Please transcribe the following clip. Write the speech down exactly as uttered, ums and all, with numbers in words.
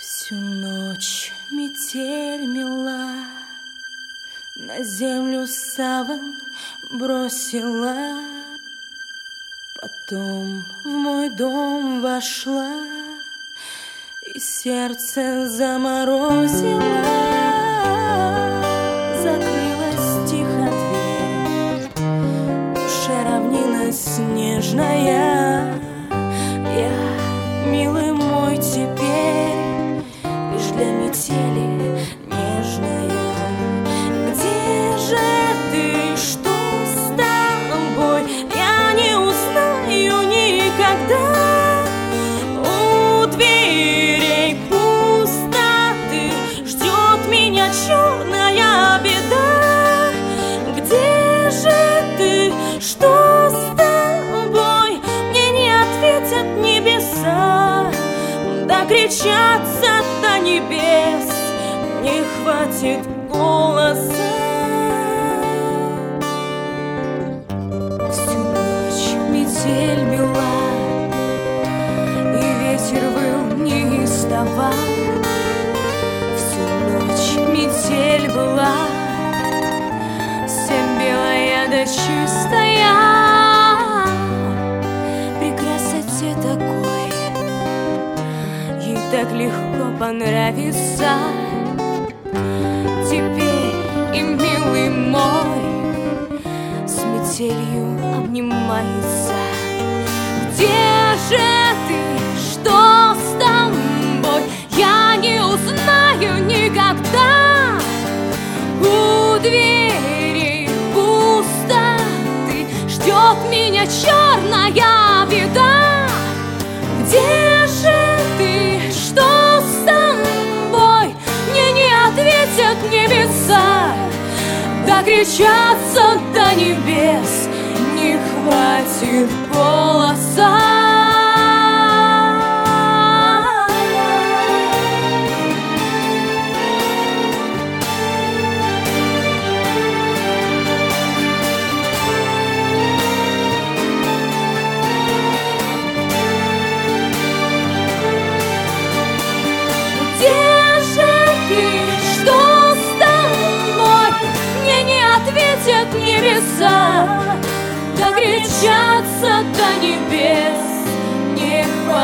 Всю ночь метель мела, на землю саван бросила, потом в мой дом вошла и сердце заморозила. Закрылась тихо дверь, в душе равнина снежная. Я, милый мой, теперь лишь для метели нежная. Где же ты, что с тобой? Я не узнаю никогда. У дверей пустоты ждет меня черная беда. Где же ты, что с тобой? Мне не ответят небеса. Докричаться до небес не хватит голоса. Всю ночь метель мела, и ветер выл неистово. Всю ночь метель была, вся белая да чистая. При красоте такой ей так легко понравится. Теперь и милый мой с метелью обнимается. Где же ты, что с тобой? Я не узнаю никогда. У двери пустоты ждет меня черная беда. Где же ты, что с тобой? Мне не ответят небеса. Докричаться до небес не хватит голоса. Ответят небеса, докричаться до небес не хватит.